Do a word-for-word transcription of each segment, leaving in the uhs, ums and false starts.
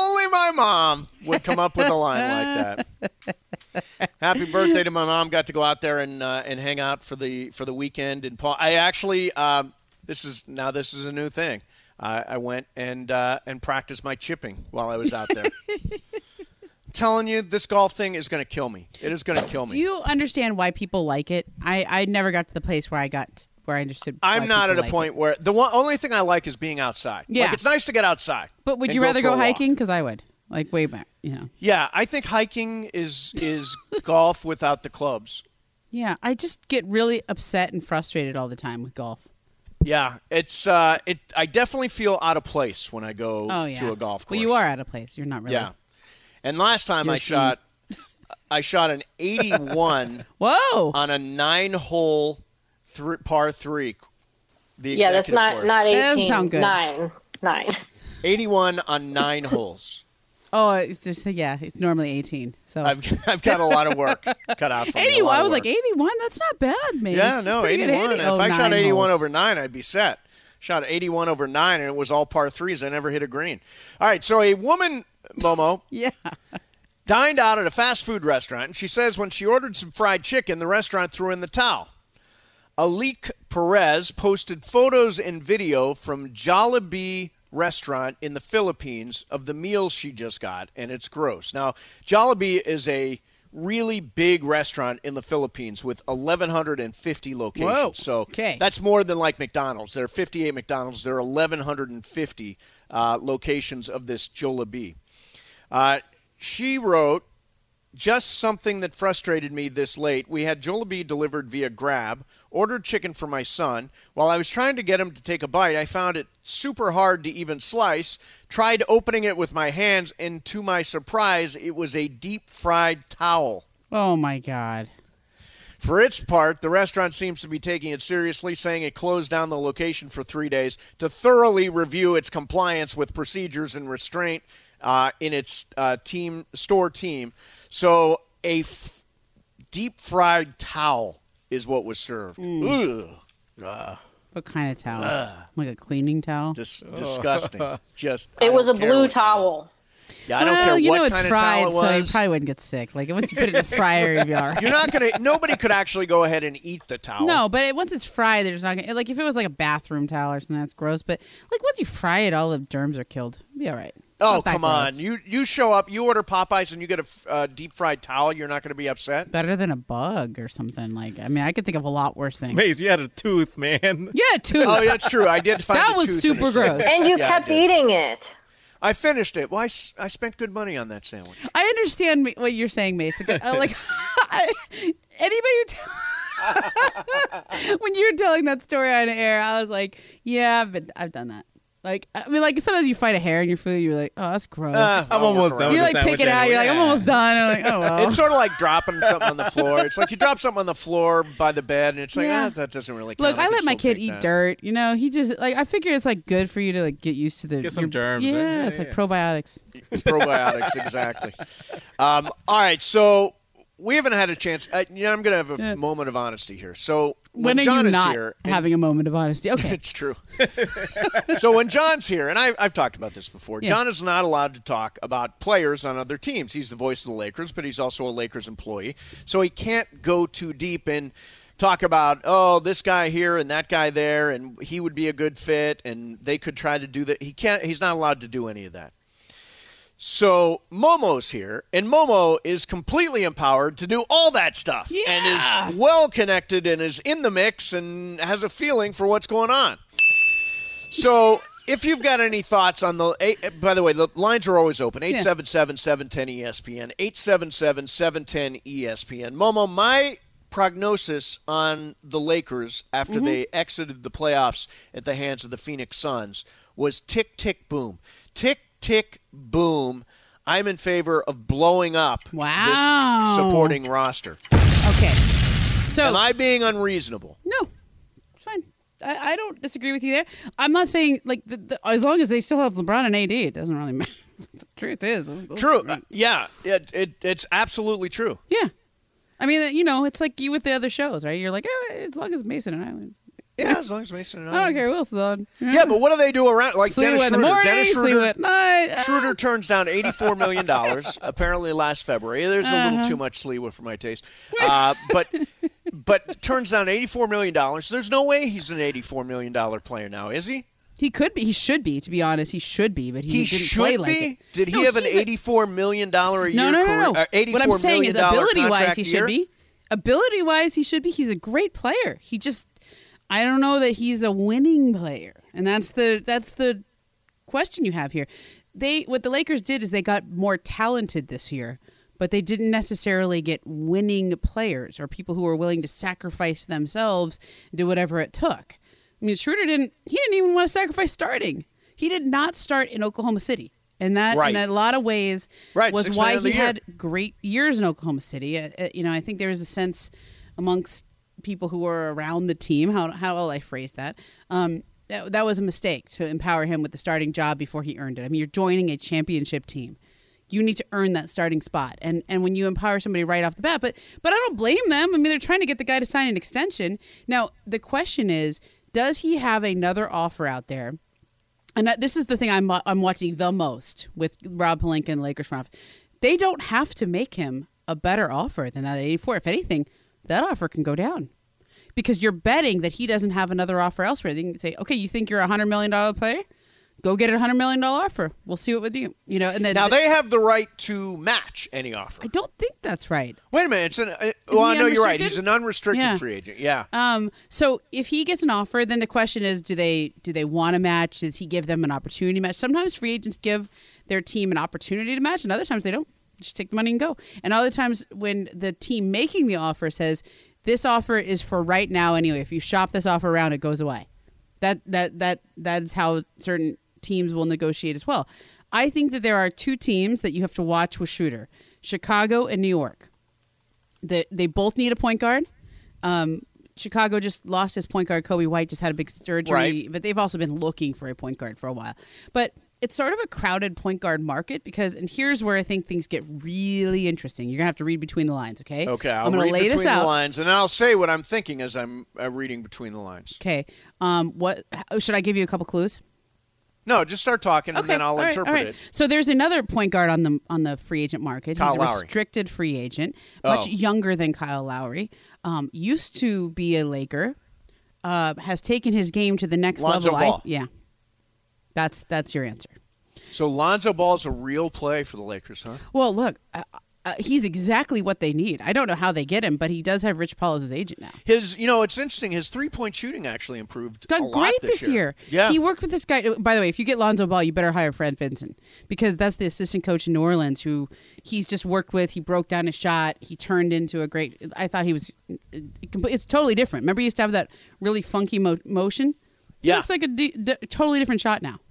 only my mom would come up with a line like that. Happy birthday to my mom. Got to go out there and uh, and hang out for the for the weekend. And Paul, I actually um, this is now this is a new thing. Uh, I went and uh, and practiced my chipping while I was out there. I'm telling you, this golf thing is going to kill me. It is going to kill me. Do you understand why people like it? I, I never got to the place where I got where I understood. I'm why not at a like point it. where the one, only thing I like is being outside. Yeah. Like, it's nice to get outside. But would and you rather for go a walk. hiking? Because I would. Like way back, you know. Yeah, I think hiking is is golf without the clubs. Yeah, I just get really upset and frustrated all the time with golf. Yeah, it's uh, it. I definitely feel out of place when I go Oh yeah. to a golf course. Well, you are out of place. You're not really. Yeah, and last time You're I seen- shot, I shot an eighty-one Whoa. on a nine-hole th- par three. The Yeah, that's executive not course. not That doesn't eighteen. sound good. Nine, nine. eighty-one on nine holes. Oh, it's just yeah. It's normally eighteen. So I've I've got a lot of work cut out for me. a eighty-one. lot I of was like work. eighty-one. That's not bad, man. Yeah, It's no, pretty good eighty-one. handing. If Oh, I shot nine eighty-one holes. over nine, I'd be set. Shot eighty-one over nine, and it was all par threes. I never hit a green. All right, so a woman, Momo, Yeah. dined out at a fast food restaurant, and she says when she ordered some fried chicken, the restaurant threw in the towel. Alik Perez posted photos and video from Jollibee restaurant in the Philippines of the meals she just got, and it's gross. Now, Jollibee is a really big restaurant in the Philippines with eleven fifty locations. Whoa. So Okay. that's more than like McDonald's. There are fifty-eight McDonald's. There are eleven fifty uh, locations of this Jollibee. Uh, she wrote, just something that frustrated me this late. We had Jollibee delivered via Grab, ordered chicken for my son. While I was trying to get him to take a bite, I found it super hard to even slice. Tried opening it with my hands, and to my surprise, it was a deep-fried towel. Oh my God. For its part, the restaurant seems to be taking it seriously, saying it closed down the location for three days to thoroughly review its compliance with procedures and restraint uh, in its uh, team store team. So a f- deep-fried towel is what was served. Ugh. Uh, What kind of towel? Like a cleaning towel? dis- disgusting. Just I It was a don't care blue what- towel. Yeah, I don't well, care you what know it's kind fried, of towel it so you was. probably wouldn't get sick. Like once you put it in the fryer, you'd be all right. You're not gonna. Nobody could actually go ahead and eat the towel. No, but it, once it's fried, there's not gonna, like if it was like a bathroom towel or something, that's gross. But like once you fry it, all the germs are killed. It'd be all right. It's Oh, not that come on. gross. You you show up, you order Popeyes, and you get a f- uh, deep-fried towel, you're not going to be upset? Better than a bug or something. Like I mean, I could think of a lot worse things. Maze, you had a tooth, man. Yeah, too. Oh, yeah, that's true. I did find That the was tooth in super a sandwich. gross. And you Yeah, I kept did. eating it. I finished it. Well, I, s- I spent good money on that sandwich. I understand me- what you're saying, Mason. Uh, like I, anybody who t- when you were telling that story on air, I was like, yeah, I've been, I've done that. Like I mean, like sometimes you find a hair in your food, you're like, oh, that's gross. Uh, I'm I'll almost work done around you with like the pick sandwich it out. You're like, anyway. I'm almost done. And I'm like, oh well. It's sort of like dropping something on the floor. It's like you drop something on the floor by the bed, and it's like, Yeah. ah, that doesn't really count. Look, I can let my still kid take eat that. dirt. You know, he just like I figure it's like good for you to like get used to the Get some your- germs, Yeah, right? Yeah, it's like yeah. probiotics. Probiotics, exactly. Um, all right, so we haven't had a chance. I, you know, I'm going to have a Yeah. moment of honesty here. So When, are John you is not here, and- having a moment of honesty? Okay. It's true. So when John's here, and I, I've talked about this before, Yeah. John is not allowed to talk about players on other teams. He's the voice of the Lakers, but he's also a Lakers employee. So he can't go too deep and talk about, oh, this guy here and that guy there, and he would be a good fit, and they could try to do that. He can't. He's not allowed to do any of that. So Momo's here, and Momo is completely empowered to do all that stuff Yeah. and is well connected and is in the mix and has a feeling for what's going on. So if you've got any thoughts on the eh, – by the way, the lines are always open, eight seven seven, seven one zero, E S P N, eight seven seven, seven one zero, E S P N. Momo, my prognosis on the Lakers after Mm-hmm. they exited the playoffs at the hands of the Phoenix Suns was tick, tick, boom. Tick, tick, boom. I'm in favor of blowing up Wow. this supporting roster. Okay. So Am I being unreasonable? no, it's fine. I, I don't disagree with you there. I'm not saying like the, the, as long as they still have LeBron and A D, it doesn't really matter. The truth is, True. Uh, yeah, it, it, it's absolutely true. Yeah. I mean, you know, it's like you with the other shows, right? You're like, oh, as long as Mason and I. Yeah, as long as Mason and I. I don't care who else is on. Yeah, but what do they do around? Like Sleep Dennis in the Schroeder. morning, Dennis sleep Schroeder, at night. Schroeder turns down eighty-four million dollars, apparently last February. There's a Uh-huh. little too much Sliwa for my taste. Uh, but but turns down eighty-four million dollars. There's no way he's an eighty-four million dollars player now, is he? He could be. He should be, to be honest. He should be, but he, He didn't should play be? like it. Did he No, have an he's a- eighty-four million dollars a No, year no, career? no, no. Uh, eighty-four What I'm saying is, million dollars ability-wise, contract he year? should be. Ability-wise, he should be. He's a great player. He just, I don't know that he's a winning player, and that's the that's the question you have here. They what the Lakers did is they got more talented this year, but they didn't necessarily get winning players or people who were willing to sacrifice themselves, do whatever it took. I mean, Schroeder didn't. He didn't even want to sacrifice starting. He did not start in Oklahoma City. And that, Right. in a lot of ways, Right, was sixth why man of the he year. had great years in Oklahoma City. Uh, uh, you know, I think there was a sense amongst people who were around the team, how how will I phrase that? Um, that, that was a mistake to empower him with the starting job before he earned it. I mean, you're joining a championship team. You need to earn that starting spot. And and when you empower somebody right off the bat, but but I don't blame them. I mean, they're trying to get the guy to sign an extension. Now, the question is, does he have another offer out there? And that, this is the thing I'm I'm watching the most with Rob Pelinka and the Lakers front office. They don't have to make him a better offer than that eighty-four. If anything, that offer can go down because you're betting that he doesn't have another offer elsewhere. They can say, okay, you think you're a hundred million dollar player? Go get a hundred million dollar offer. We'll see what we do. You know, and then Now, th- they have the right to match any offer. I don't think that's right. Wait a minute. It's an, uh, well, I he know you're right. unrestricted? He's an unrestricted Yeah. free agent. Yeah. Um, so if he gets an offer, then the question is, do they do they want to match? Does he give them an opportunity to match? Sometimes free agents give their team an opportunity to match, and other times they don't. Just take the money and go. And other times when the team making the offer says, this offer is for right now anyway. If you shop this offer around, it goes away. That that that that's how certain teams will negotiate as well. I think that there are two teams that you have to watch with Schroeder, Chicago and New York. That they both need a point guard. Um, Chicago just lost his point guard. Kobe White just had a big surgery, Right. but they've also been looking for a point guard for a while. But it's sort of a crowded point guard market because, and here's where I think things get really interesting. You're gonna have to read between the lines, okay? Okay, I'll I'm gonna read lay between this the out. lines, and I'll say what I'm thinking as I'm uh, reading between the lines. Okay. Um, what how- should I give you a couple clues? No, just start talking, and Okay, then I'll all right, interpret all right. it. So there's another point guard on the on the free agent market. Kyle He's a Lowry. restricted free agent, much Oh. younger than Kyle Lowry. Um, used to be a Laker, uh, has taken his game to the next Lonzo level. I- Ball. yeah, that's that's your answer. So Lonzo Ball's a real play for the Lakers, huh? Well, look, uh, uh, he's exactly what they need. I don't know how they get him, but he does have Rich Paul as his agent now. His, you know, it's interesting. His three-point shooting actually improved Got a lot great this year. Yeah. He worked with this guy. By the way, if you get Lonzo Ball, you better hire Fred Vinson because that's the assistant coach in New Orleans who he's just worked with. He broke down his shot. He turned into a great. I thought he was. It's totally different. Remember, he used to have that really funky mo- motion. He Yeah. looks like a d- d- totally different shot now.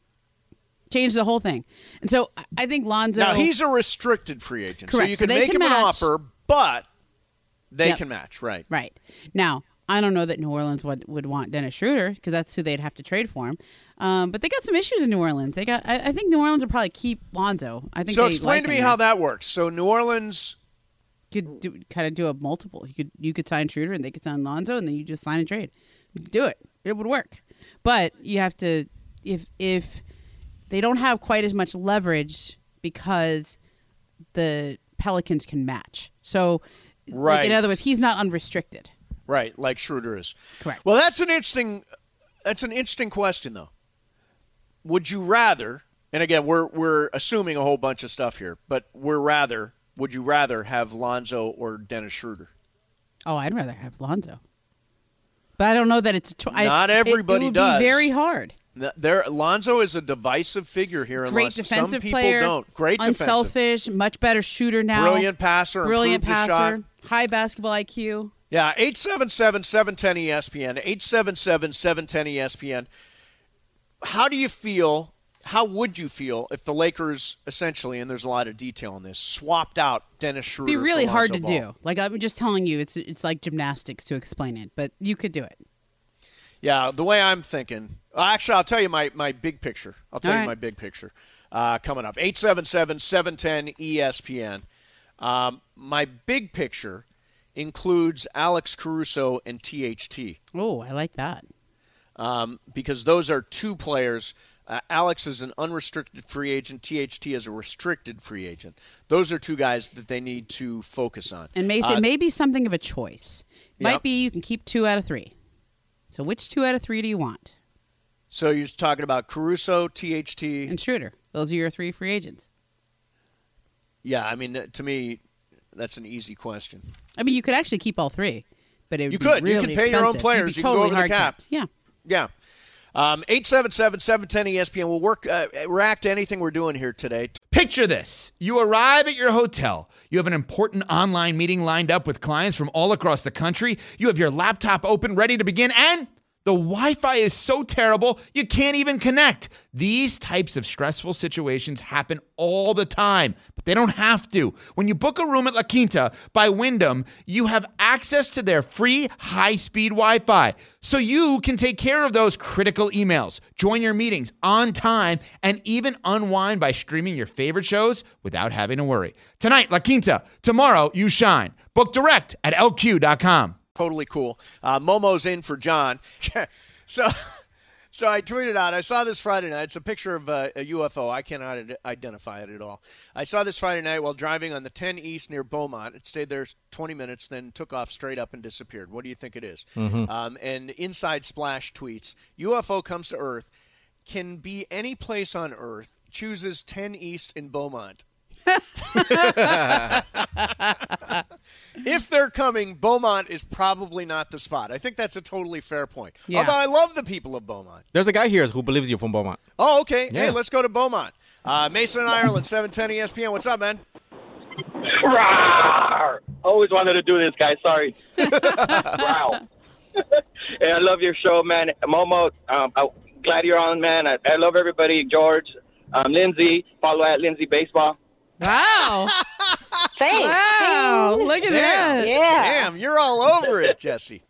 Changed the whole thing, and so I- I think Lonzo. Now he's a restricted free agent, so Correct. you So can they make can him an match. offer, but they Yep. can match, right? Right. Now, I don't know that New Orleans would, would want Dennis Schroeder because that's who they'd have to trade for him. Um, but they got some issues in New Orleans. They got. I, I think New Orleans will probably keep Lonzo. I think. So they explain like to me him how there. that works. So New Orleans, could do, kind of do a multiple. You could you could sign Schroeder and they could sign Lonzo and then you just sign and trade. You could do it. It would work. But you have to if if they don't have quite as much leverage because the Pelicans can match. So like, Right. in other words, he's not unrestricted. right, like Schroeder is. Correct. Well, that's an interesting. That's an interesting question, though. Would you rather? And again, we're we're assuming a whole bunch of stuff here, but we're rather. Would you rather have Lonzo or Dennis Schroeder? Oh, I'd rather have Lonzo. But I don't know that it's a cho- I- Not it- everybody it, would does. Be very hard. Th- There, Lonzo is a divisive figure here. Great unless defensive some people player. don't. Great defensive. Unselfish, much better shooter now. Brilliant passer. Brilliant improved his passer. shot. High basketball I Q. Yeah, eight seven seven, seven one zero E S P N, eight seven seven, seven one zero E S P N. How do you feel, how would you feel if the Lakers essentially, and there's a lot of detail in this, swapped out Dennis Schroeder Be really for hard Lonzo to Ball? do. Like I'm just telling you, it's it's like gymnastics to explain it, but you could do it. Yeah, the way I'm thinking. Actually, I'll tell you my, my big picture. I'll tell All you right. my big picture uh, coming up. eight seven seven, seven one zero E S P N. Um, my big picture includes Alex Caruso and T H T. Oh, I like that. Um, because those are two players. Uh, Alex is an unrestricted free agent. T H T is a restricted free agent. Those are two guys that they need to focus on. And Mason, uh, it may be something of a choice. Might yep. be you can keep two out of three. So which two out of three do you want? So you're talking about Caruso, T H T. And Schroeder. Those are your three free agents. Yeah, I mean, to me, that's an easy question. I mean, you could actually keep all three, but it would You be could. really You can pay expensive. your own players. You'd be You totally can go over the hard cap. capped. Yeah. Yeah. Um, eight seven seven, seven one zero E S P N. We'll work, uh, react to anything we're doing here today. Picture this. You arrive at your hotel. You have an important online meeting lined up with clients from all across the country. You have your laptop open, ready to begin, and the Wi-Fi is so terrible you can't even connect. These types of stressful situations happen all the time, but they don't have to. When you book a room at La Quinta by Wyndham, you have access to their free high-speed Wi-Fi, so you can take care of those critical emails, join your meetings on time, and even unwind by streaming your favorite shows without having to worry. Tonight, La Quinta. Tomorrow, you shine. Book direct at L Q dot com. Totally cool. Uh, Momo's in for John. so so I tweeted out, I saw this Friday night. It's a picture of uh, a U F O. I cannot ad- identify it at all. I saw this Friday night while driving on the ten East near Beaumont. It stayed there twenty minutes, then took off straight up and disappeared. What do you think it is? Mm-hmm. Um, and Inside Splash tweets, U F O comes to Earth, can be any place on Earth, chooses ten East in Beaumont. If they're coming, Beaumont is probably not the spot. I think that's a totally fair point. Yeah. Although I love the people of Beaumont. There's a guy here who believes you from Beaumont. Oh, okay. Yeah. Hey, let's go to Beaumont. Uh, Mason in Ireland, seven ten E S P N. What's up, man? Rawr! Always wanted to do this, guys. Sorry. Wow. Hey, I love your show, man. Momo, um, I'm glad you're on, man. I, I love everybody. George, um, Lindsay, follow at Lindsay Baseball. Wow. Thanks. Wow. Look at Damn. that. Yeah. Damn, you're all over it, Jesse.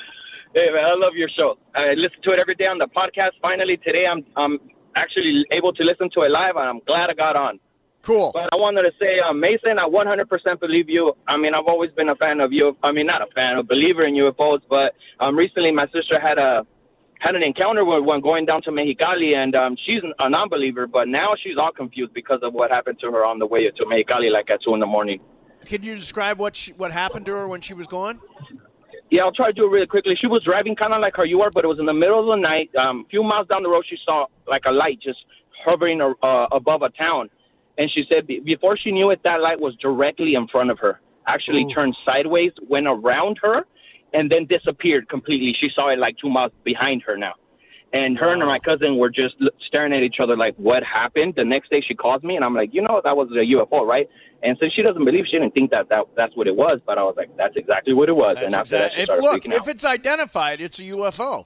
Hey, man, I love your show. I listen to it every day on the podcast. Finally, today I'm I'm actually able to listen to it live, and I'm glad I got on. Cool. But I wanted to say, uh, Mason, I one hundred percent believe you. I mean, I've always been a fan of you. I mean, not a fan, a believer in U F Os. But um, recently, my sister had a had an encounter with one going down to Mexicali, and um, she's a non-believer. But now she's all confused because of what happened to her on the way to Mexicali, like at two in the morning. Can you describe what she, what happened to her when she was going? Yeah, I'll try to do it really quickly. She was driving kind of like how you are, but it was in the middle of the night. Um, a few miles down the road, she saw like a light just hovering uh, above a town. And she said be- before she knew it, that light was directly in front of her. Actually Ooh. Turned sideways, went around her, and then disappeared completely. She saw it like two miles behind her now. And her wow. and my cousin were just staring at each other like, what happened? The next day she calls me, and I'm like, you know, that was a U F O, right? And since she doesn't believe, she didn't think that, that that's what it was. But I was like, that's exactly what it was. That's and after exact- that, she if, started look, freaking out. if it's identified, it's a U F O.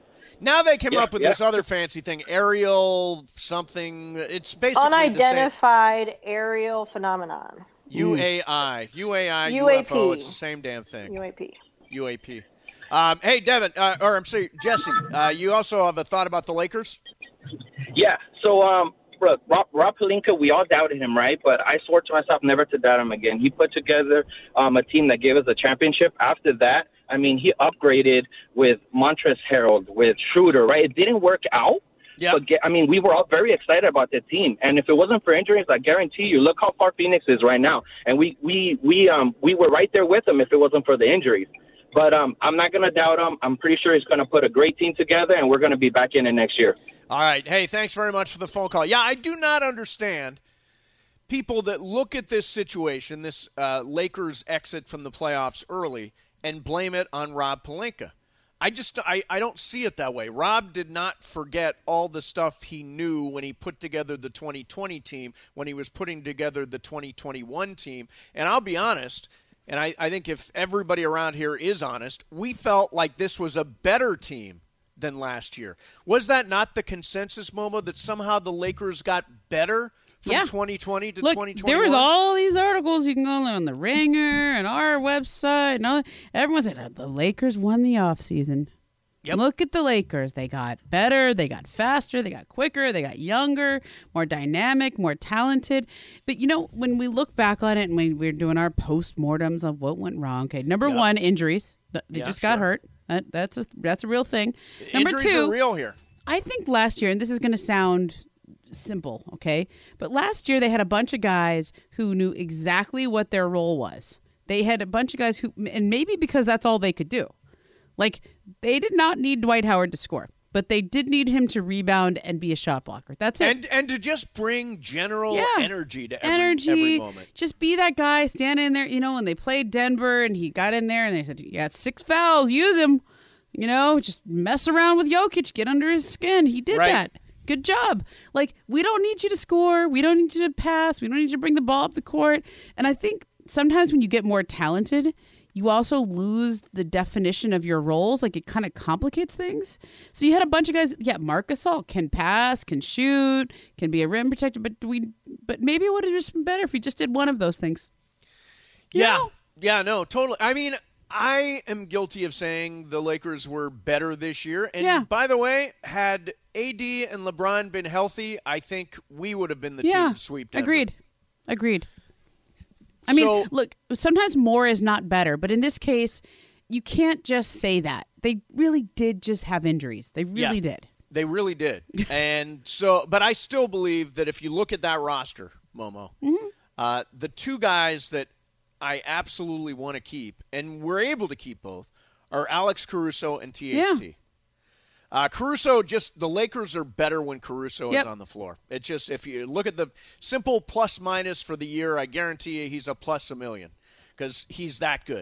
Now they came Yeah, up with yeah. this other fancy thing, aerial something. It's basically Unidentified aerial phenomenon. the same. U A I. U A I, U A P. U F O. It's the same damn thing. U A P. U A P. Um, hey, Devin, uh, or I'm sorry, Jesse, uh, you also have a thought about the Lakers? Yeah. So, um, look, Rob, Rob Pelinka, we all doubted him, right? But I swore to myself never to doubt him again. He put together um, a team that gave us a championship. After that, I mean, he upgraded with Montrezl Harrell, with Schroeder, right? It didn't work out. Yeah. But, get, I mean, we were all very excited about the team. And if it wasn't for injuries, I guarantee you, look how far Phoenix is right now. And we we we um we were right there with them if it wasn't for the injuries. But um, I'm not going to doubt him. I'm pretty sure he's going to put a great team together, and we're going to be back in it next year. All right. Hey, thanks very much for the phone call. Yeah, I do not understand people that look at this situation, this uh, Lakers exit from the playoffs early, and blame it on Rob Pelinka. I just I, I don't see it that way. Rob did not forget all the stuff he knew when he put together the twenty twenty team, when he was putting together the twenty twenty-one team. And I'll be honest, and I, I think if everybody around here is honest, we felt like this was a better team than last year. Was that not the consensus, Momo, that somehow the Lakers got better from Yeah. twenty twenty to Look, twenty twenty-one? there was all these articles you can go on the Ringer and our website and all. Everyone said uh, the Lakers won the offseason. Yep. Look at the Lakers. They got better. They got faster. They got quicker. They got younger, more dynamic, more talented. But, you know, when we look back on it and when we're doing our post-mortems of what went wrong, okay, number Yep. one, injuries. They Yeah, just got sure. hurt. That, that's, a, that's a real thing. Number Injuries two, are real here. I think last year, and this is going to sound simple, okay? But last year they had a bunch of guys who knew exactly what their role was. They had a bunch of guys who, and maybe because that's all they could do. Like, they did not need Dwight Howard to score, but they did need him to rebound and be a shot blocker. That's it. And and to just bring general Yeah. energy to every, Energy, every moment. just be that guy, stand in there. You know, when they played Denver and he got in there and they said, you got six fouls, use him. You know, just mess around with Jokic, get under his skin. He did Right. that. Good job. Like, we don't need you to score. We don't need you to pass. We don't need you to bring the ball up the court. And I think sometimes when you get more talented, you also lose the definition of your roles. Like, it kind of complicates things. So you had a bunch of guys. Yeah, Marc Gasol can pass, can shoot, can be a rim protector. But we, but maybe it would have just been better if we just did one of those things. You Yeah. know? Yeah, no, totally. I mean, I am guilty of saying the Lakers were better this year. And Yeah. by the way, had A D and LeBron been healthy, I think we would have been the Yeah. team to sweep Denver. Agreed. Agreed. I mean, So- look, sometimes more is not better, but in this case, you can't just say that. They really did just have injuries. They really Yeah. did. They really did. And so, but I still believe that if you look at that roster, Momo, Mm-hmm. uh, the two guys that I absolutely want to keep, and we're able to keep both, are Alex Caruso and T H T. Yeah. Uh, Caruso, just the Lakers are better when Caruso Yep. is on the floor. It's just, if you look at the simple plus minus for the year, I guarantee you he's a plus a million because he's that good.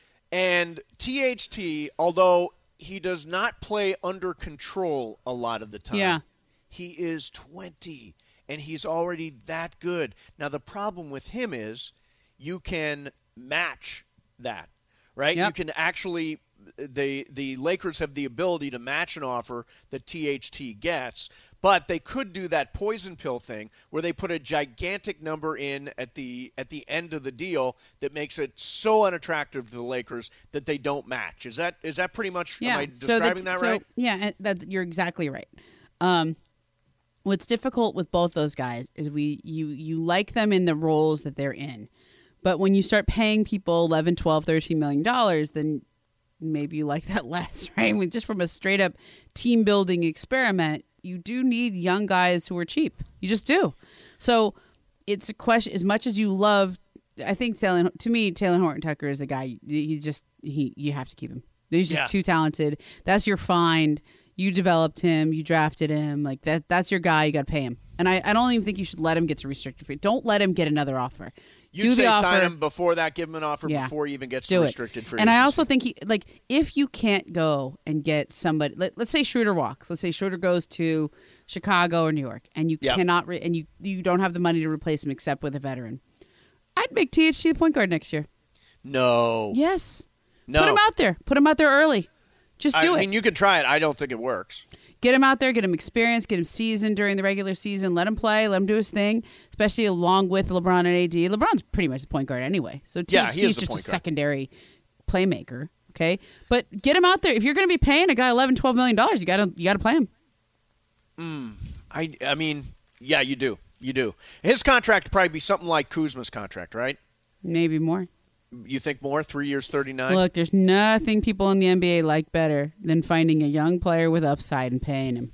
And T H T, although he does not play under control a lot of the time, Yeah. he is twenty, and he's already that good. Now, the problem with him is you can match that, right? Yep. You can actually the the Lakers have the ability to match an offer that T H T gets, but they could do that poison pill thing where they put a gigantic number in at the at the end of the deal that makes it so unattractive to the Lakers that they don't match. Is that is that pretty much Yeah. am I so describing that's, that so, right? Yeah, and that you're exactly right. Um, what's difficult with both those guys is we you you like them in the roles that they're in. But when you start paying people eleven, twelve, thirteen million dollars, then maybe you like that less, right? I mean, just from a straight up team building experiment, you do need young guys who are cheap. You just do. So it's a question. As much as you love, I think Taylor, to me, Taylor Horton Tucker is a guy. He just he you have to keep him. He's just Yeah. too talented. That's your find. You developed him. You drafted him. Like that. That's your guy. You got to pay him. And I, I don't even think you should let him get to restricted free. Don't let him get another offer. You'd do say the offer. sign him before that, give him an offer Yeah. before he even gets Do to it. restricted free And I agency. also think he like if you can't go and get somebody. Let, let's say Schroeder walks. Let's say Schroeder goes to Chicago or New York, and you Yep. cannot re- and you you don't have the money to replace him except with a veteran. I'd make T H T the point guard next year. No. Yes. No. Put him out there. Put him out there early. Just do I it. mean, you can try it. I don't think it works. Get him out there, get him experience, get him seasoned during the regular season, let him play, let him do his thing, especially along with LeBron and A D. LeBron's pretty much the point guard anyway. So Yeah, T H T he is is the just a point guard. secondary playmaker, okay? But get him out there. If you're going to be paying a guy eleven, twelve million dollars, you got to you got to play him. I, I mean, yeah, you do. You do. His contract would probably be something like Kuzma's contract, right? Maybe more. You think more? Three years, thirty-nine? Look, there's nothing people in the N B A like better than finding a young player with upside and paying him.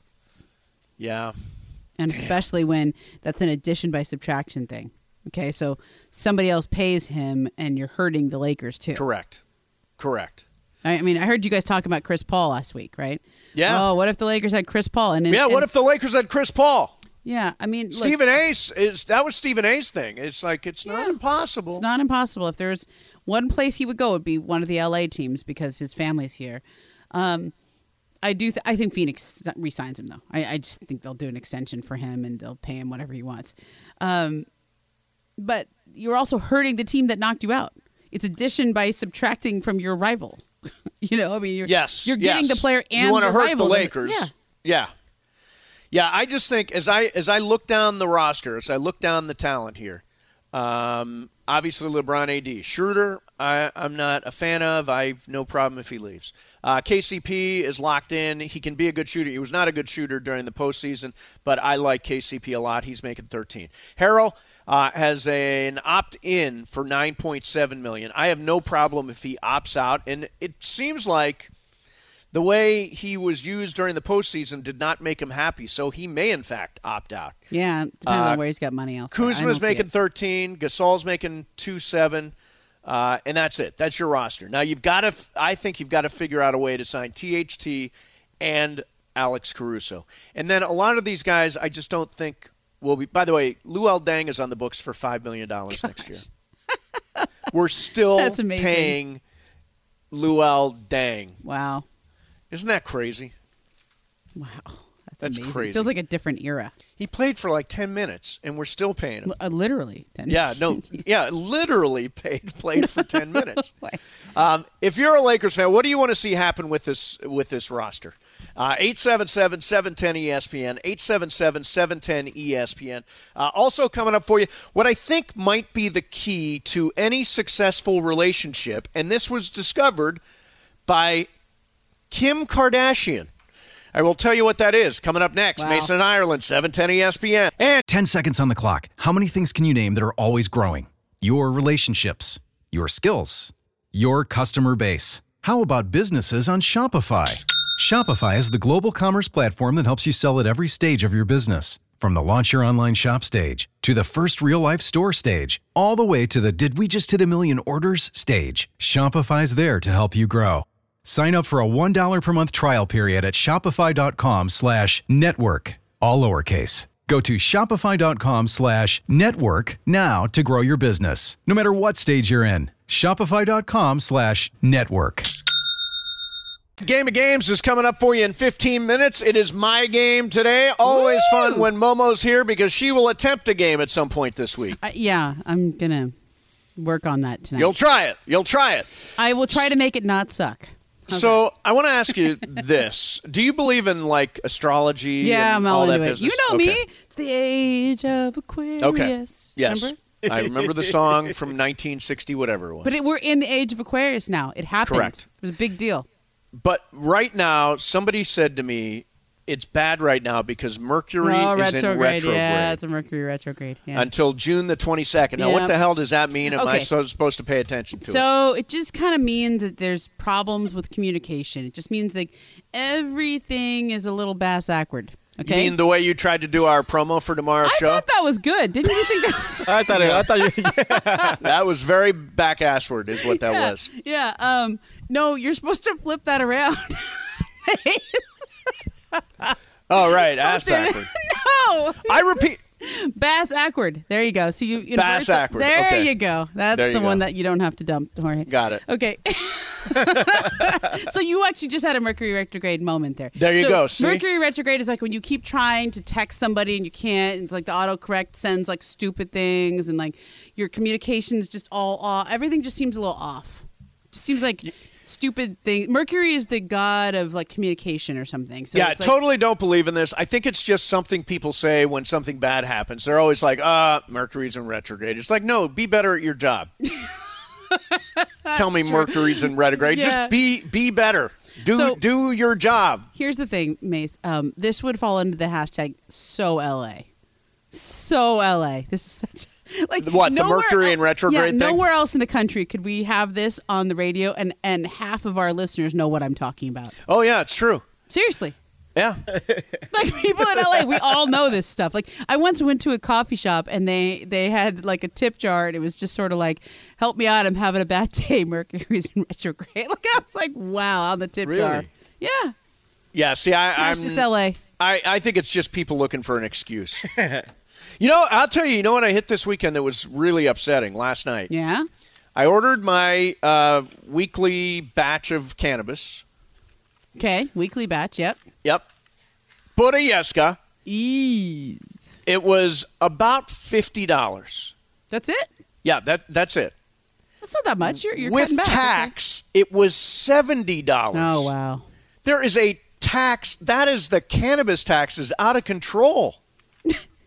Yeah. And especially when that's an addition by subtraction thing. Okay, so somebody else pays him and you're hurting the Lakers too. Correct. Correct. I I mean, I heard you guys talking about Chris Paul last week, right? Yeah. Oh, what if the Lakers had Chris Paul? And Yeah, and- what if the Lakers had Chris Paul? Yeah, I mean, look, Stephen A's is that was Stephen A's thing. It's like it's not Yeah. impossible. it's not impossible. If there's one place he would go, it would be one of the L A teams because his family's here. Um, I do. Th- I think Phoenix re-signs him though. I, I just think they'll do an extension for him and they'll pay him whatever he wants. Um, but you're also hurting the team that knocked you out. It's addition by subtracting from your rival. you know, I mean, you're, Yes, you're getting yes. the player and you want to the hurt rival. the Lakers. Yeah. yeah, yeah. I just think as I as I look down the roster, as I look down the talent here, um, obviously LeBron, A D, Schroeder. I, I'm not a fan of. I have no problem if he leaves. Uh, K C P is locked in. He can be a good shooter. He was not a good shooter during the postseason, but I like K C P a lot. He's making thirteen. Harrell uh, has a, an opt-in for nine point seven million dollars. I have no problem if he opts out, and it seems like the way he was used during the postseason did not make him happy, so he may, in fact, opt out. Yeah, depends Uh, on where he's got money else. Kuzma's making thirteen. Gasol's making two seven. Uh, and that's it. That's your roster. Now, you've got to, I think you've got to figure out a way to sign T H T and Alex Caruso. And then a lot of these guys, I just don't think will be. By the way, Luol Deng is on the books for five million dollars next year. We're still That's amazing. paying Luol Deng. Wow. Isn't that crazy? Wow. That's, That's amazing. crazy. Feels like a different era. He played for like ten minutes, and we're still paying him. L- uh, literally. ten Yeah, no, yeah, literally paid, played for ten minutes. Why? Um, if you're a Lakers fan, what do you want to see happen with this with this roster? Uh, eight seven seven, seven one zero, E S P N, eight seven seven, seven one zero, E S P N. Uh, also coming up for you, what I think might be the key to any successful relationship, and this was discovered by Kim Kardashian. I will tell you what that is coming up next. Wow. Mason and Ireland, seven ten E S P N. And ten seconds on the clock. How many things can you name that are always growing? Your relationships, your skills, your customer base. How about businesses on Shopify? Shopify is the global commerce platform that helps you sell at every stage of your business. From the launch your online shop stage to the first real-life store stage, all the way to the did we just hit a million orders stage. Shopify's there to help you grow. Sign up for a one dollar per month trial period at shopify.com slash network, all lowercase. Go to shopify.com slash network now to grow your business, no matter what stage you're in. Shopify.com slash network. Game of Games is coming up for you in fifteen minutes. It is my game today. Always Woo! fun when Momo's here because she will attempt a game at some point this week. Uh, yeah, I'm going to work on that tonight. You'll try it. You'll try it. I will try to make it not suck. Okay. So I want to ask you this. Do you believe in, like, astrology Yeah, and I'm all all that into it. business? You know Okay. me. It's the age of Aquarius. Okay. Yes. Remember? I remember the song from nineteen sixty, whatever it was. But it, we're in the age of Aquarius now. It happened. Correct. It was a big deal. But right now, somebody said to me, it's bad right now because Mercury oh, is retrograde. in retrograde. Yeah, it's a Mercury retrograde. Yeah. Until June the twenty-second. Now, Yeah. what the hell does that mean? Am I Okay. so supposed to pay attention to it? So it just kind of means that there's problems with communication. It just means like everything is a little bass awkward. Okay. You mean the way you tried to do our promo for tomorrow's I show? thought that was good. Didn't you think that was? I thought, it, I thought you. That was very back assward is what that yeah, was. Yeah. Um. No, you're supposed to flip that around. Oh, right. Ass Supposed to- backward. no. I repeat. Bass awkward. There you go. So you, you Bass invert the- awkward. There Okay. you go. That's There you the one go. that you don't have to dump. Jorge. Got it. Okay. So you actually just had a Mercury retrograde moment there. There you So go, see? Mercury retrograde is like when you keep trying to text somebody and you can't. And it's like the autocorrect sends like stupid things and like your communication is just all off. Everything just seems a little off. It just seems like stupid thing. Mercury is the god of like communication or something. So yeah, I it's like, totally don't believe in this. I think it's just something people say when something bad happens. They're always like, ah, Mercury's in retrograde. It's like, no, be better at your job. Tell me true. Mercury's in retrograde. Yeah. Just be be better. Do So- do your job. Here's the thing, Mace. Um, this would fall into the hashtag so L A. So L A. This is such like What, the nowhere Mercury el- in retrograde yeah, thing? Nowhere else in the country could we have this on the radio and and half of our listeners know what I'm talking about. Oh, yeah, it's true. Seriously. Yeah. Like people in L A, we all know this stuff. Like I once went to a coffee shop and they they had like a tip jar and it was just sort of like, "Help me out, I'm having a bad day. Mercury's in retrograde." Like I was like, "Wow," on the tip jar. Really? Yeah. Yeah, see, I, Gosh, I'm, it's L A. I, I think it's just people looking for an excuse. You know, I'll tell you, you know what I hit this weekend that was really upsetting last night? Yeah. I ordered my uh, weekly batch of cannabis. Okay. Weekly batch. Yep. Yep. Budayeska. Ease. It was about fifty dollars. That's it? Yeah, that that's it. That's not that much. You're, you're With cutting back. tax, it was seventy dollars. Okay. Oh, wow. There is a tax. That is the cannabis tax is out of control.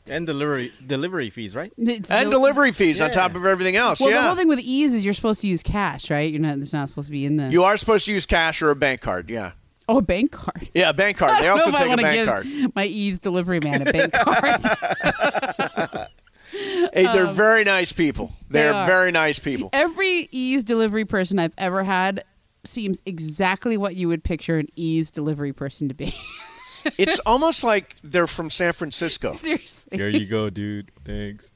And delivery delivery fees, right? It's And so- delivery fees on Yeah. top of everything else. Well, yeah. the whole thing with ease is you're supposed to use cash, right? You're not. It's not supposed to be in the. You are supposed to use cash or a bank card. Yeah. oh, a bank card. Yeah, a bank card. I They don't also know if I take a wanna bank give card. my ease delivery man a bank card. Hey, they're very nice people. They're Um, are. very nice people. Every ease delivery person I've ever had seems exactly what you would picture an ease delivery person to be. It's almost like they're from San Francisco. Seriously. Here you go, dude. Thanks.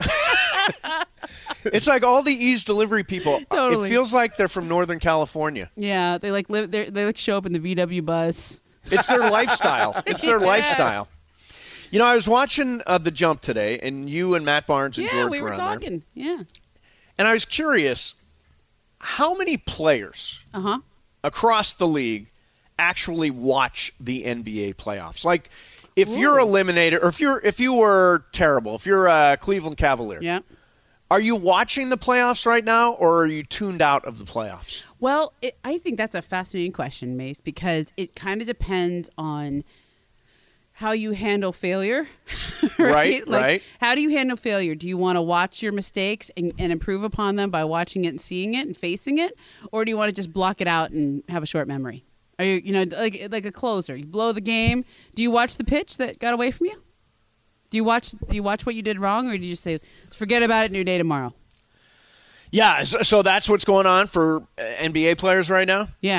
It's like all the ease delivery people. Totally. It feels like they're from Northern California. Yeah, they like live. They they like show up in the V W bus. It's their lifestyle. It's their lifestyle. You know, I was watching uh, The Jump today, and you and Matt Barnes and Yeah, George we were on there. talking. Yeah. And I was curious, how many players Uh huh. across the league actually watch the N B A playoffs? Like, if you're eliminated, or if you're if you were terrible, if you're a Cleveland Cavalier, Yeah. are you watching the playoffs right now, or are you tuned out of the playoffs? Well, it, I think that's a fascinating question, Mace, because it kind of depends on how you handle failure. Right, Like, right. How do you handle failure? Do you want to watch your mistakes and, and improve upon them by watching it and seeing it and facing it, or do you want to just block it out and have a short memory? Are you, you know, like like a closer? You blow the game. Do you watch the pitch that got away from you? Do you watch? Do you watch what you did wrong, or do you just say, "Forget about it, new day tomorrow"? Yeah, so, so that's what's going on for uh, N B A players right now? Yeah.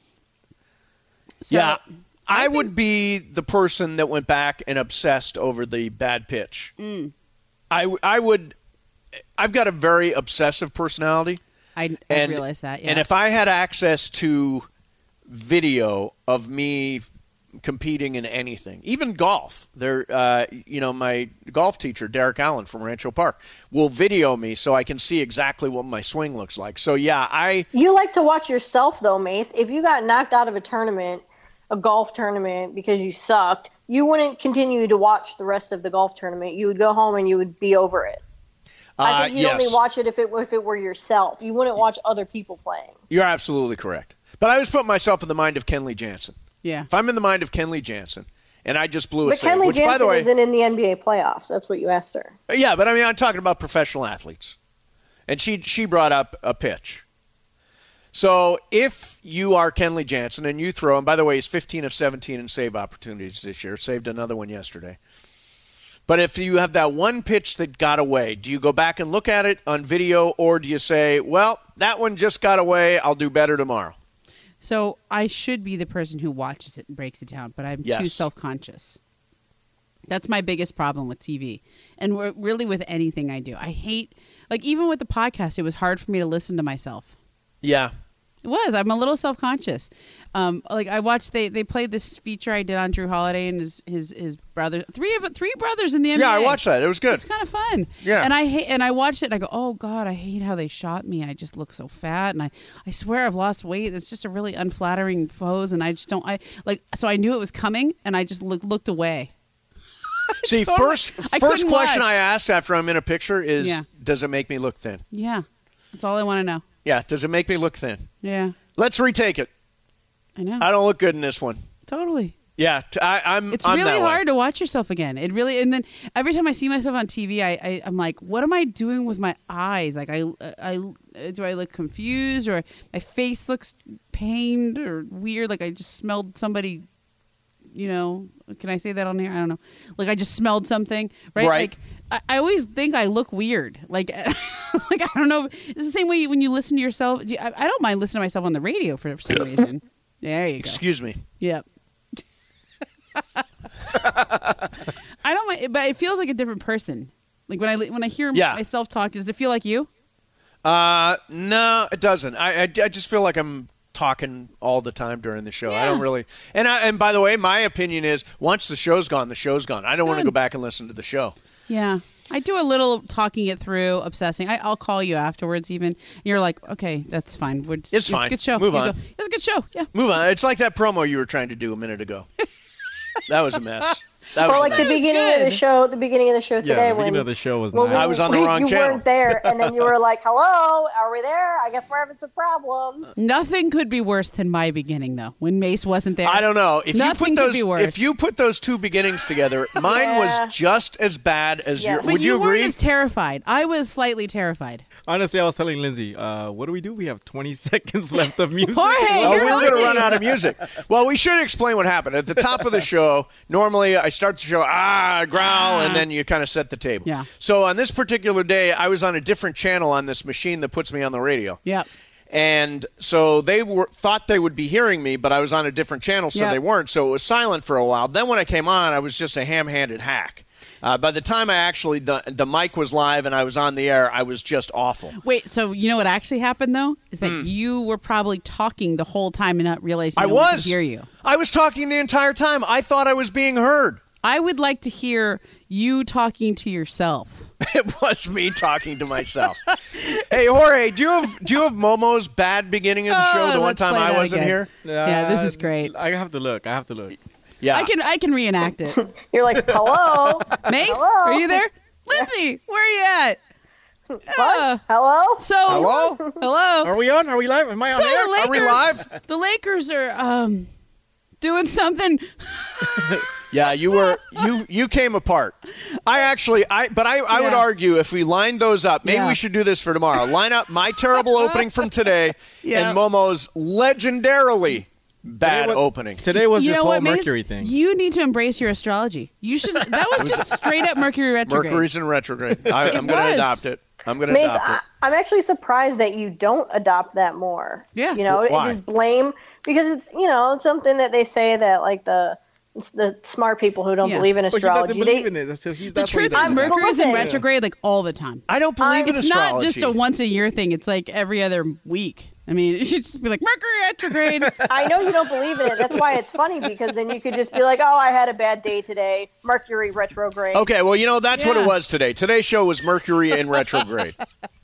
So, yeah. I, I would be the person that went back and obsessed over the bad pitch. Mm. I, I would – I've got a very obsessive personality. I, I And, realize that. Yeah. and if I had access to video of me competing in anything, even golf, there, uh, you know, my golf teacher, Derek Allen from Rancho Park, will video me so I can see exactly what my swing looks like. So, yeah, I – You like to watch yourself, though, Mace. If you got knocked out of a tournament, a golf tournament, because you sucked, you wouldn't continue to watch the rest of the golf tournament. You would go home and you would be over it. I think uh, you'd yes. only watch it if it if it were yourself. You wouldn't watch other people playing. You're absolutely correct. But I was putting myself in the mind of Kenley Jansen. yeah. If I'm in the mind of Kenley Jansen, and I just blew a But save, Kenley which, by the Jansen way, isn't in the N B A playoffs. That's what you asked her. yeah, but I mean, I'm talking about professional athletes, and she she brought up a pitch. So if you are Kenley Jansen and you throw, and by the way, he's fifteen of seventeen in save opportunities this year, saved another one yesterday. But if you have that one pitch that got away, do you go back and look at it on video, or do you say, well, that one just got away, I'll do better tomorrow? So I should be the person who watches it and breaks it down, but I'm Yes. too self-conscious. That's my biggest problem with T V, and we're- really with anything I do. I hate, like even with the podcast, it was hard for me to listen to myself. Yeah. It was. I'm a little self-conscious. Um, like I watched, they they played this feature I did on Drew Holiday and his his his brother, three of three brothers in the N B A. Yeah, I watched that. It was good. It's kind of fun. Yeah. And I hate, and I watched it and I go, oh God, I hate how they shot me. I just look so fat, and I, I swear I've lost weight. It's just a really unflattering pose, and I just don't. I like. So I knew it was coming, and I just look, looked away. See, Totally. first I first couldn't question watch. I asked after I'm in a picture is, Yeah. does it make me look thin? Yeah, that's all I want to know. Yeah, does it make me look thin? Yeah, Let's retake it. I know. I don't look good in this one. Totally. Yeah, t- I, I'm. It's I'm really that way. hard to watch yourself again. It really, and then every time I see myself on T V, I, I I'm like, what am I doing with my eyes? Like, I, I, do I look confused, or my face looks pained or weird? Like I just smelled somebody. You know, can I say that on here? I don't know. Like I just smelled something, right? Right. Like I, I always think I look weird. Like, like I don't know. It's the same way when you listen to yourself. I, I don't mind listening to myself on the radio for some reason. There you go. Excuse me. Yep. I don't mind, but it feels like a different person. Like when I when I hear Yeah. myself talk, does it feel like you? Uh, no, it doesn't. I, I, I just feel like I'm talking all the time during the show. I Yeah. don't really. And I, and by the way, my opinion is once the show's gone, the show's gone. I don't want to Good. go back and listen to the show. Yeah. I do a little talking it through, obsessing. I, I'll call you afterwards. Even you're like, okay, that's fine. We're just, It's it was fine. a good show. Move You on. go, it was a good show. Yeah. Move on. It's like that promo you were trying to do a minute ago. That was a mess. That Or was like the That was beginning of the good. show, the beginning of the show today yeah, the when beginning of the show was when nice. I was on the we- wrong you channel. weren't there, and then you were like, "Hello, are we there? I guess we're having some problems." Nothing could be worse than my beginning, though, when Mace wasn't there. I don't know. If Nothing you put could those be worse. if you put those two beginnings together, mine Yeah. was just as bad as Yeah. your. But Would But you, you weren't agree? as terrified. I was slightly terrified. Honestly, I was telling Lindsay, uh, what do we do? We have twenty seconds left of music. Jorge, Oh, we you're were going to Lindsay. run out of music. Well, we should explain what happened. At the top of the show, normally I start the show, ah, growl, and then you kind of set the table. Yeah. So on this particular day, I was on a different channel on this machine that puts me on the radio. Yep. And so they were thought they would be hearing me, but I was on a different channel, so Yep. they weren't. So it was silent for a while. Then when I came on, I was just a ham-handed hack. Uh, by the time I actually the, the mic was live and I was on the air, I was just awful. Wait, so you know what actually happened, though? Is that you were probably talking the whole time and not realizing I no one could was. hear you. I was talking the entire time. I thought I was being heard. I would like to hear you talking to yourself. It was me talking to myself. Hey, Jorge, do you have do you have Momo's bad beginning of the show? Oh, The one let's time play I that wasn't again. here. Yeah, this is great. I have to look. I have to look. Yeah, I can I can reenact it. You're like, "Hello, Mace, Hello? are you there? Lindsay, where are you at? Uh, hello." so Hello? hello. Are we on? Are we live? Am I on So air? the Lakers, Are we live? The Lakers are um doing something. Yeah, you were you you came apart. I actually I but I, I would Yeah. argue if we lined those up, maybe Yeah. we should do this for tomorrow. Line up my terrible opening from today Yeah. and Momo's legendarily bad was- opening. Today was you this know whole what, Mace? Mercury thing. You need to embrace your astrology. You should. That was just straight up Mercury retrograde. Mercury's in retrograde. I, I'm going to was. adopt it. I'm going to Mace, adopt it. I, I'm actually surprised that you don't adopt that more. Yeah. You know, Why? it just blame because it's you know it's something that they say that like the it's the smart people who don't Yeah. believe in But he astrology. doesn't believe they, in it. That's, he's, The that's why he truth is, doesn't. I'm- Mercury's in listen. retrograde like all the time. I don't believe in It's astrology. not just a once a year thing. It's like every other week. I mean, it should just be like Mercury retrograde. I know you don't believe in it. That's why it's funny because then you could just be like, "Oh, I had a bad day today. Mercury retrograde." Okay, well, you know, that's what Yeah. it was today. Today's show was Mercury in retrograde.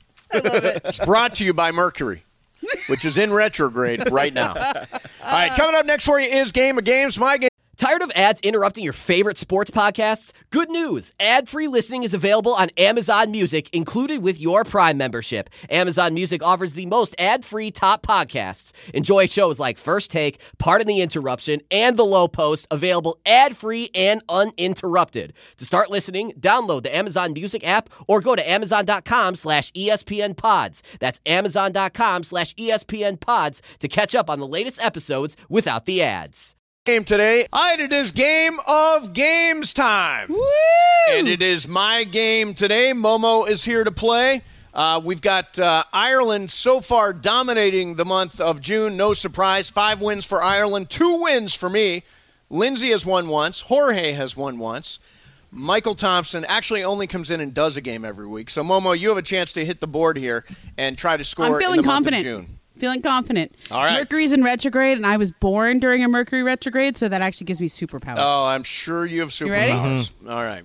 It's brought to you by Mercury, which is in retrograde right now. All right, coming up next for you is Game of Games, my game. Tired of ads interrupting your favorite sports podcasts? Good news. Ad-free listening is available on Amazon Music, included with your Prime membership. Amazon Music offers the most ad-free top podcasts. Enjoy shows like First Take, Pardon the Interruption, and The Low Post, available ad-free and uninterrupted. To start listening, download the Amazon Music app or go to amazon.com slash ESPN pods. That's amazon.com slash ESPN pods to catch up on the latest episodes without the ads. Game today. All right, it is Game of Games time. Woo! And it is my game today. Momo is here to play. Uh, we've got uh, Ireland so far dominating the month of June. No surprise. Five wins for Ireland, two wins for me. Lindsay has won once. Jorge has won once. Michael Thompson actually only comes in and does a game every week. So, Momo, you have a chance to hit the board here and try to score I'm in feeling the month confident. of June. Feeling confident. All right. Mercury's in retrograde, and I was born during a Mercury retrograde, so that actually gives me superpowers. Oh, I'm sure you have You ready? superpowers. All right.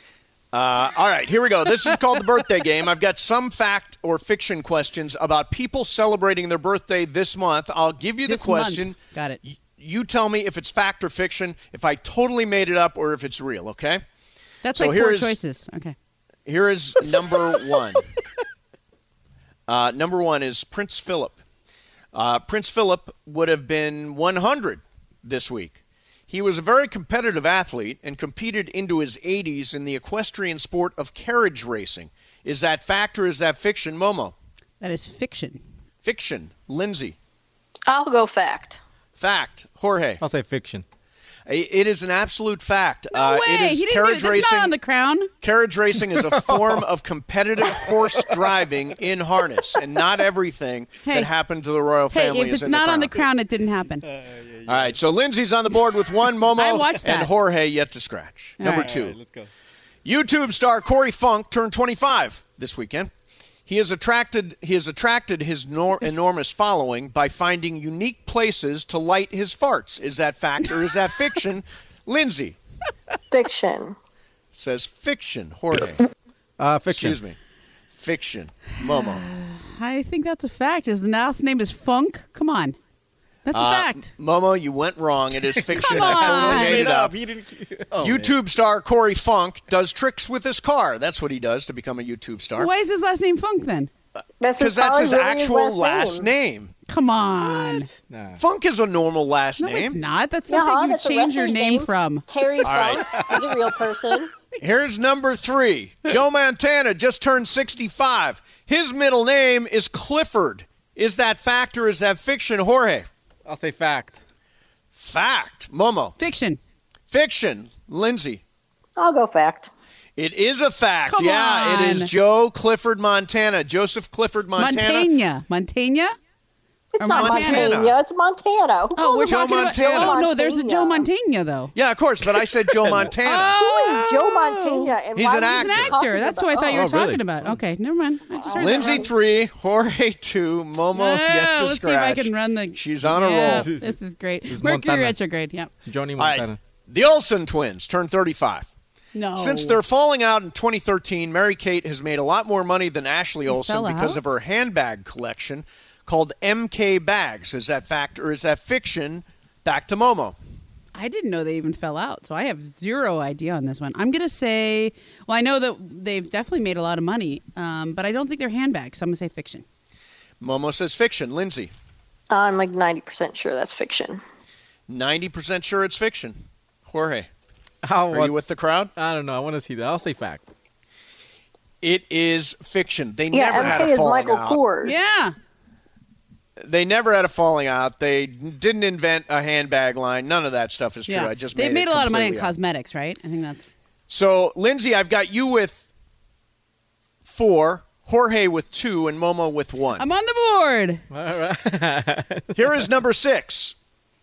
Uh, all right, here we go. This is called the birthday game. I've got some fact or fiction questions about people celebrating their birthday this month. I'll give you the This month. question. Got it. Y- You tell me if it's fact or fiction, if I totally made it up or if it's real, okay? That's so like here four is- choices. Okay. Here is number one. Uh, number one is Prince Philip. Uh, Prince Philip would have been one hundred this week. He was a very competitive athlete and competed into his eighties in the equestrian sport of carriage racing. Is that fact or is that fiction, Momo? That is fiction. Fiction. Lindsay. I'll go fact. Fact. Jorge. I'll say fiction. It is an absolute fact. No uh, way. It is he didn't do carriage it. That's racing. not on the crown. Carriage racing is a form of competitive horse driving in harness, and not everything Hey. that happened to the royal Hey, family if is it's in not the on the crown. crown, it didn't happen. All right, so Lindsay's on the board with one, Momo, I watched that. and Jorge yet to scratch. All Number right. two. Let's go. YouTube star Corey Funk turned twenty-five this weekend. He has attracted he has attracted his nor- enormous following by finding unique places to light his farts. Is that fact or is that fiction? Lindsay Fiction. says fiction. Jorge. Uh, fiction. Excuse me. Fiction. Momo. I think that's a fact. His last name is Funk. Come on. That's a Uh, fact. Momo, you went wrong. It is fiction. Come I on. totally made it up. He didn't. Oh, YouTube star Corey Funk does tricks with his car. That's what he does to become a YouTube star. Why is his last name Funk then? That's Because his, that's probably his really actual his last name. name. Come on. Nah. Funk is a normal last No, name. it's not. That's Yeah, something you that's a change your wrestler's name, name. from. Terry Funk is a real person. Here's number three. Joe Montana just turned sixty-five. His middle name is Clifford. Is that fact or is that fiction, Jorge? I'll say fact. Fact. Momo. Fiction. Fiction. Lindsay. I'll go fact. It is a fact. Come yeah, it on. is Joe Clifford Montana. Joseph Clifford Montana. Montana. Montana? It's Or not Montana. Montana. It's Montana. Who Oh, calls we're him Joe talking Montana. about. Oh no, there's a Montana? Joe Montana though. Yeah, of course, but I said Joe Montana. Who is Joe Montana? And He's why an were you actor. He's an talking actor. That's who I about- thought you were Oh, really? talking about. Okay, never mind. I just heard Lindsay that wrong. three, Jorge two, Momo Yeah, yet to let's scratch. see if I can run the. She's on a yeah, roll. This is great. This is Mercury Montana. retrograde. Yep. Joni All right, Montana. the Olsen twins turned thirty-five. No. Since their falling out in twenty thirteen, Mary-Kate has made a lot more money than Ashley Olsen fell because out? of her handbag collection called M K Bags. Is that fact or is that fiction? Back to Momo. I didn't know they even fell out, so I have zero idea on this one. I'm gonna say, well, I know that they've definitely made a lot of money, um, but I don't think they're handbags. So I'm gonna say fiction. Momo says fiction. Lindsay, I'm like ninety percent sure that's fiction. ninety percent sure it's fiction. Jorge, How, are what, you with the crowd? I don't know. I want to see that. I'll say fact. It is fiction. They Yeah, never had M K a is falling Michael out. Kors. Yeah. They never had a falling out. They didn't invent a handbag line. None of that stuff is true. Yeah. I just They've made, made it a lot of money on completely up. cosmetics, right? I think that's. So, Lindsay, I've got you with four, Jorge with two, and Momo with one. I'm on the board. All right. Here is number six.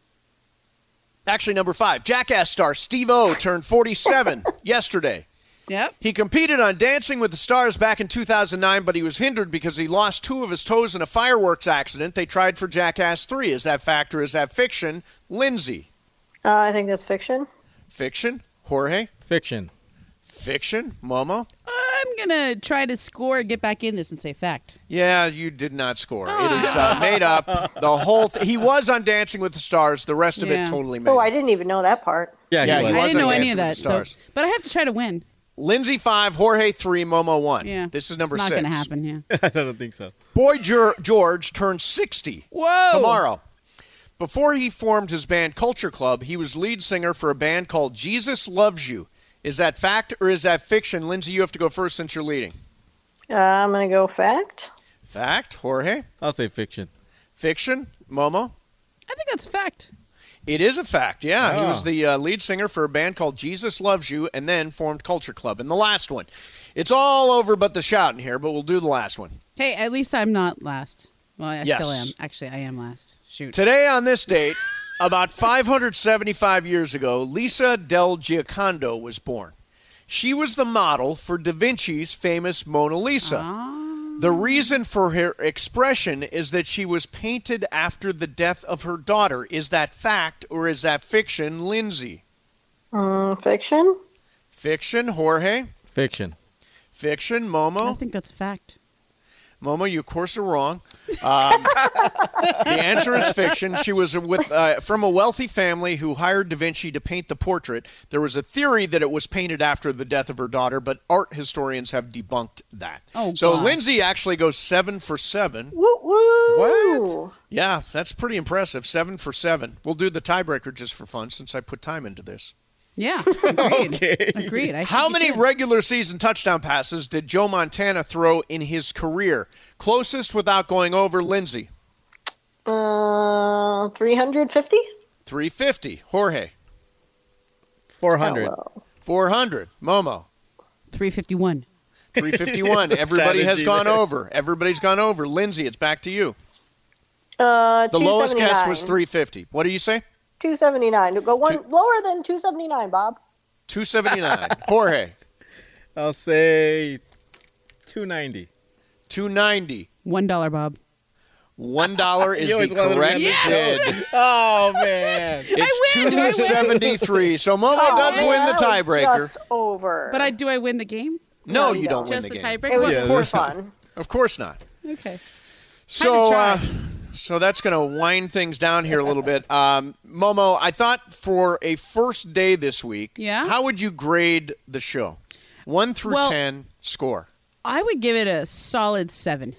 Actually, number five. Jackass star Steve-O turned forty-seven yesterday. Yep. He competed on Dancing with the Stars back in two thousand nine, but he was hindered because he lost two of his toes in a fireworks accident. They tried for Jackass three. Is that fact or is that fiction? Lindsay. Uh, I think that's fiction. Fiction. Jorge. Fiction. Fiction. Momo. I'm gonna try to score and get back in this and say fact. Yeah, you did not score. It is uh, made up. The whole th- he was on Dancing with the Stars. The rest of Yeah. it totally made Oh, up. I didn't even know that part. Yeah, Yeah, he he was. I was didn't on know any Dancing of with that, the so Stars. but I have to try to win. Lindsay five, Jorge three, Momo one. Yeah. This is number it's not six. gonna happen. Yeah. I don't think so. Boy Geor- George turned sixty Whoa. tomorrow. Before he formed his band Culture Club, he was lead singer for a band called Jesus Loves You. Is that fact or is that fiction? Lindsay, you have to go first since you're leading. Uh, I'm going to go fact. Fact, Jorge. I'll say fiction. Fiction, Momo. I think that's fact. It is a fact, yeah. He Oh. was the uh, lead singer for a band called Jesus Loves You and then formed Culture Club. And the last one. It's all over but the shouting here, but we'll do the last one. Hey, at least I'm not last. Well, I Yes. still am. Actually, I am last. Shoot. Today on this date, about five hundred seventy-five years ago, Lisa del Giocondo was born. She was the model for Da Vinci's famous Mona Lisa. Ah. The reason for her expression is that she was painted after the death of her daughter. Is that fact or is that fiction, Lindsay? Mm, fiction? Fiction, Jorge. Fiction. Fiction, I Momo. think that's a fact. Momo, you of course are wrong. Um, the answer is fiction. She was with uh, from a wealthy family who hired Da Vinci to paint the portrait. There was a theory that it was painted after the death of her daughter, but art historians have debunked that. Oh, so God. Lindsay actually goes seven for seven. Woo woo! What? Yeah, that's pretty impressive. Seven for seven. We'll do the tiebreaker just for fun since I put time into this. Yeah. Agreed. Okay. Agreed. I How think you many should. regular season touchdown passes did Joe Montana throw in his career? Closest without going over, Lindsay. Uh, three hundred fifty? three fifty. Jorge. four hundred. Hello. four hundred. Momo. three fifty-one. three fifty-one. Everybody has Strategy gone there. over. Everybody's gone over. Lindsay, it's back to you. Uh, The lowest guess was two seventy-nine. three fifty. What do you say? two seventy-nine. Go one Two- lower than two seventy-nine, Bob. two seventy-nine. Jorge. I'll say two ninety. two ninety. One dollar, Bob. One dollar is You always the wanted to correct win Yes! bid. Oh, man. It's win. Do I win? two seventy-three. So Momo Oh, does man, win the that was tiebreaker. Just over. But I do I win the game? No, No, you you don't don't. win Just the the game. tiebreaker. It was Yeah, for there's- fun. Of course not. Okay. So, try. uh, so that's going to wind things down here a little bit. Um, Momo, I thought for a first day this week, Yeah? how would you grade the show? One through Well- ten, score. I would give it a solid seven.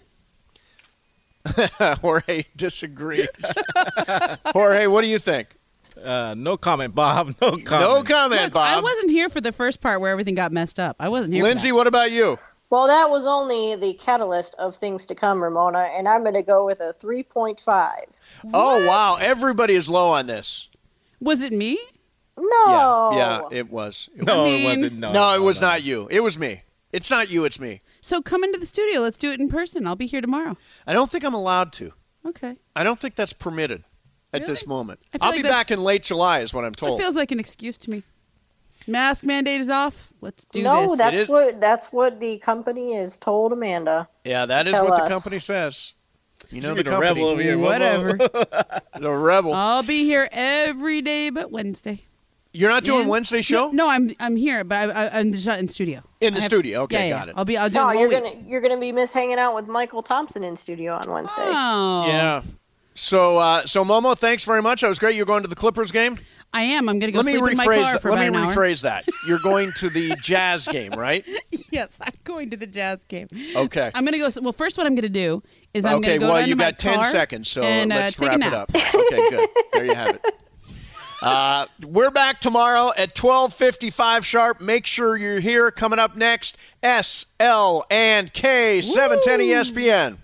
Jorge disagrees. Jorge, what do you think? Uh, no comment, Bob. No comment. No comment, Look, Bob. I wasn't here for the first part where everything got messed up. I wasn't here Lindsay, for what about you? Well, that was only the catalyst of things to come, Ramona, and I'm going to go with a three point five. Oh, wow. Everybody is low on this. that. Was it me? No. Yeah, yeah, it was. It No, I it mean- wasn't. No, No, it no, was no. not you. It was me. It's not you, it's me. So come into the studio. Let's do it in person. I'll be here tomorrow. I don't think I'm allowed to. Okay. I don't think that's permitted at this Really? moment. I feel I'll like be that's- back in late July is what I'm It told. feels like an excuse to me. Mask mandate is off. Let's do no, this. It that's is- what that's what the company has told Amanda. yeah, that is Tell what the us. company says. You know She the be the rebel company. over here. Momo. Whatever. The rebel. I'll be here every day but Wednesday. You're not doing In- Wednesday show? No, no, I'm I'm here, but I, I, I'm just not in studio. In the I have- studio. Okay, yeah, yeah. got it. I'll be. I'll do No, it the you're whole gonna week. you're gonna be miss hanging out with Michael Thompson in studio on Wednesday. Oh, Yeah. So, uh, so Momo, thanks very much. That was great. You're going to the Clippers game? I am. I'm gonna go Let me sleep in my rephrase car that. for Let about me an hour. rephrase that. You're going to the Jazz game, right? Yes, I'm going to the Jazz game. Okay. I'm gonna go. Well, first, what I'm gonna do is I'm Okay, gonna go well, down you to my got ten car seconds, so and, uh, let's take a wrap nap. it up. Okay, good. There you have it. Uh, we're back tomorrow at twelve fifty-five sharp. Make sure you're here. Coming up next, S, L, and K, seven ten E S P N.